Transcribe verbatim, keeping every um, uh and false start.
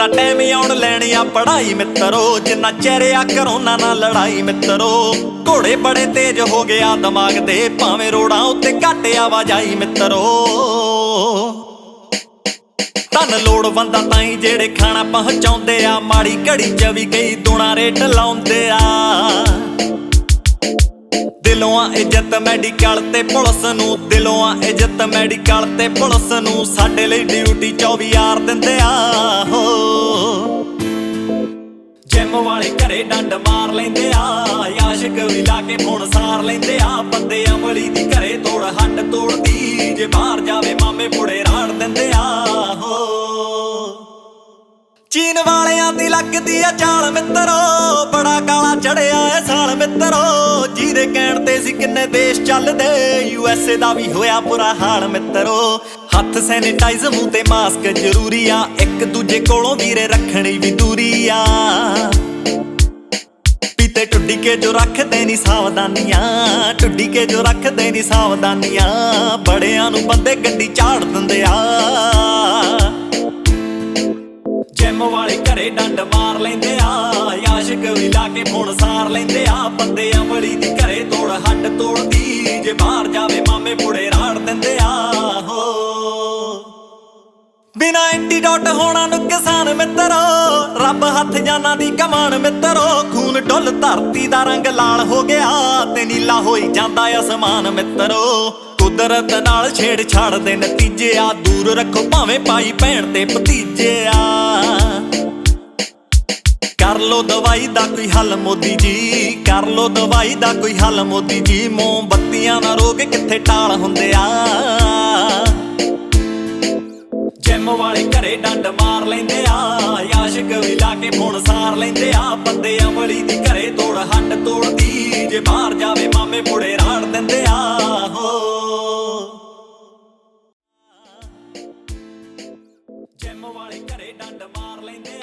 Time ਆਉਣ ਲੈਣੀ ਆ ਪੜ੍ਹਾਈ ਮਿੱਤਰੋ, ਜਿੰਨਾ ਚਿਹਰੇ ਆ ਕਰੋਨਾ ਨਾਲ ਲੜਾਈ ਮਿੱਤਰੋ। ਘੋੜੇ ਬੜੇ ਤੇਜ਼ ਹੋ ਗਿਆ ਦਿਮਾਗ ਦੇ, ਭਾਵੇਂ ਰੋੜਾਂ ਉੱਤੇ ਘੱਟ ਆਵਾਜਾਈ ਮਿੱਤਰੋ। ਧਨ ਲੋੜਵੰਦਾਂ ਤਾਈਂ ਜਿਹੜੇ ਖਾਣਾ ਪਹੁੰਚਾਉਂਦੇ ਆ, ਮਾੜੀ ਘੜੀ ਚ ਵੀ ਕਈ ਦੁਣਾ ਰੇਟ ਲਾਉਂਦੇ ਆ। ਦਿਲੋਂ ਆ ਇੱਜ਼ਤ ਮੈਡੀਕਲ ਤੇ ਪੁਲਿਸ ਨੂੰ, ਦਿਲੋਂ ਆ ਇੱਜ਼ਤ ਮੈਡੀਕਲ ਤੇ ਪੁਲਿਸ ਨੂੰ। ਸਾਡੇ ਲਈ ਡਿਊਟੀ ਚੌਵੀ ਆਰ ਦਿੰਦੇ ਆ ਹੋ। ਜਿਮ ਵਾਲੇ ਘਰੇ ਡੰਡ ਮਾਰ ਲੈਂਦੇ ਆ, ਆਸ਼ਿਕ ਵੀ ਲਾ ਕੇ ਫੋਨ ਸਾਰ ਲੈਂਦੇ ਆ। ਬੰਦੇ ਅਮਲੀ ਦੀ ਘਰੇ ਤੋੜ ਹੱਡ ਤੋੜਦੀ, ਜੇ ਬਾਹਰ ਜਾਵੇ ਮਾਮੇ ਪੁੜੇ ਰਾੜ ਦਿੰਦੇ ਆ ਹੋ। ਚੀਨ ਵਾਲਿਆਂ ਦੀ ਲੱਗਦੀ ਆ ਚਾਲ ਮਿੱਤਰੋ, ਬੜਾ ਕਾਲਾ ਚੜਿਆ ਏ ਸਾਲ ਮਿੱਤਰੋ। ਜਿਹਦੇ ਕਹਿਣ ਤੇ ਸੀ ਕਿੰਨੇ ਦੇਸ਼ ਚੱਲਦੇ, ਯੂ ਐਸ ਏ ਦਾ ਵੀ ਹੋਇਆ ਬੁਰਾ ਹਾਲ ਮਿੱਤਰੋ। ਹੱਥ ਸੈਨੀਟਾਈਜ਼ ਮੂੰਹ ਤੇ ਮਾਸਕ ਜ਼ਰੂਰੀ ਆ, ਇੱਕ ਦੂਜੇ ਕੋਲੋਂ ਵੀਰੇ ਰੱਖਣੀ ਵੀ ਦੂਰੀ ਆ। ਪੀਤੇ ਟੁੱਡੀ ਕੇ ਜੋ ਰੱਖਦੇ ਨੀ ਸਾਵਧਾਨੀਆਂ, ਟੁੱਡੀ ਕੇ ਜੋ ਰੱਖਦੇ ਨੀ ਸਾਵਧਾਨੀਆਂ। ਬੜਿਆਂ ਨੂੰ ਬੰਦੇ ਗੱਡੀ ਝਾੜ ਦਿੰਦੇ ਆ। ਜਿਮ ਵਾਲੇ ਘਰੇ ਡੰਡ ਮਾਰ ਲੈਂਦੇ ਆ, ਆਸ਼ਿਕ ਵੀ ਲਾ ਕੇ ਫੋਨ ਸਾਰ ਲੈਂਦੇ ਆ। ਬੰਦੇ ਅਮਲੀ ਦੀ ਘਰੇ ਤੋੜ ਹੱਡ ਤੋੜਦੀ, ਜੇ ਬਾਹਰ ਜਾਵੇ ਮਾਮੇ ਪੁੜੇ ਰਾੜ ਦਿੰਦੇ ਆ ਹੋ। ਬਿਨਾ ਐਂਟੀਡੋਟ ਹੋਣਾ ਨੁਕਸਾਨ ਮਿੱਤਰੋ, ਰੱਬ ਹੱਥ ਜਾਨਾਂ ਦੀ ਕਮਾਨ ਮਿੱਤਰੋ। ਖੂਨ ਡੁੱਲ ਧਰਤੀ ਦਾ ਰੰਗ ਲਾਲ ਹੋ ਗਿਆ, ਤੇ ਨੀਲਾ ਹੋਈ ਜਾਂਦਾ ਅਸਮਾਨ ਮਿੱਤਰੋ। ਕੁਦਰਤ ਨਾਲ ਛੇੜ ਛਾੜ ਦੇ ਨਤੀਜੇ ਆ, ਦੂਰ ਰੱਖੋ ਭਾਵੇਂ ਭਾਈ ਭੈਣ ਤੇ ਭਤੀਜੇ ਆ। ਕਰ ਲੋ ਦਵਾਈ ਦਾ ਕੋਈ ਹੱਲ ਮੋਦੀ ਜੀ, ਕਰ ਲੋ ਦਵਾਈ ਦਾ ਕੋਈ ਹੱਲ ਮੋਦੀ ਜੀ। ਮੋਮਬੱਤੀਆਂ ਨਾਲ ਰੋਗ ਕਿੱਥੇ ਟਾਲ ਹੁੰਦੇ ਆ। ਜਿਮ ਵਾਲੇ ਘਰੇ ਡੰਡ ਮਾਰ ਲੈਂਦੇ ਆ, ਆਸ਼ਿਕ ਵੀ ਲਾ ਕੇ ਫੋਨ ਸਾਰ ਲੈਂਦੇ ਆ। ਬੰਦੇ ਅਮਲੀ ਦੀ ਘਰੇ ਤੋੜ ਹੱਡ ਤੋੜਦੀ, ਜੇ ਬਾਹਰ ਜਾਵੇ ਮਾਮੇ ਪੁੜੇ ਰਾੜ ਦਿੰਦੇ ਆ ਹੋ। ਜਿਮ ਵਾਲੇ ਘਰੇ ਡੰਡ ਮਾਰ ਲੈਂਦੇ